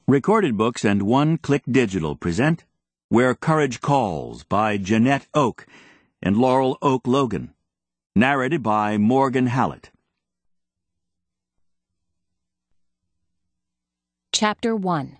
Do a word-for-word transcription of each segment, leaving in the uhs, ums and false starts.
Recorded Books and One Click Digital present Where Courage Calls by Jeanette Oke and Laurel Oak Logan. Narrated by Morgan Hallett. Chapter one.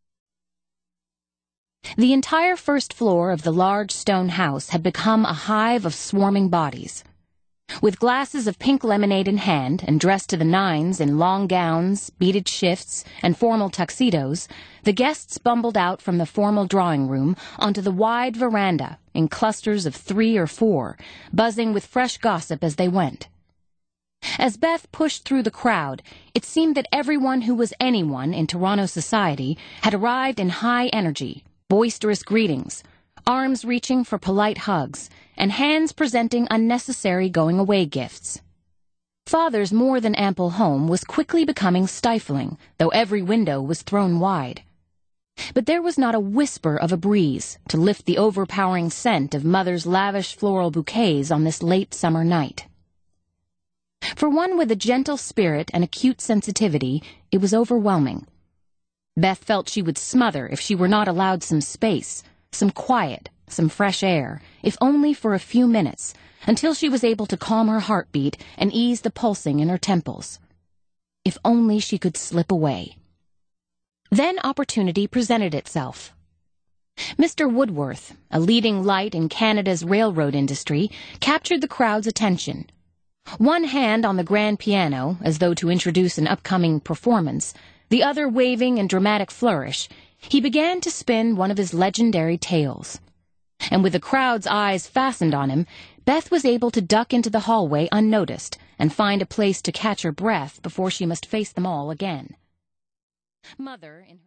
The entire first floor of the large stone house had become a hive of swarming bodies. With glasses of pink lemonade in hand and dressed to the nines in long gowns, beaded shifts, and formal tuxedos, the guests bumbled out from the formal drawing room onto the wide veranda in clusters of three or four, buzzing with fresh gossip as they went. As Beth pushed through the crowd, it seemed that everyone who was anyone in Toronto society had arrived in high energy, boisterous greetings, arms reaching for polite hugs, and hands presenting unnecessary going-away gifts. Father's more than ample home was quickly becoming stifling, though every window was thrown wide. But there was not a whisper of a breeze to lift the overpowering scent of Mother's lavish floral bouquets on this late summer night. For one with a gentle spirit and acute sensitivity, it was overwhelming. Beth felt she would smother if she were not allowed some space, some quiet, some fresh air, if only for a few minutes, until she was able to calm her heartbeat and ease the pulsing in her temples. If only she could slip away. Then opportunity presented itself. Mister Woodworth, a leading light in Canada's railroad industry, captured the crowd's attention. One hand on the grand piano, as though to introduce an upcoming performance, the other waving in dramatic flourish, he began to spin one of his legendary tales. And with the crowd's eyes fastened on him, Beth was able to duck into the hallway unnoticed and find a place to catch her breath before she must face them all again. Mother, in her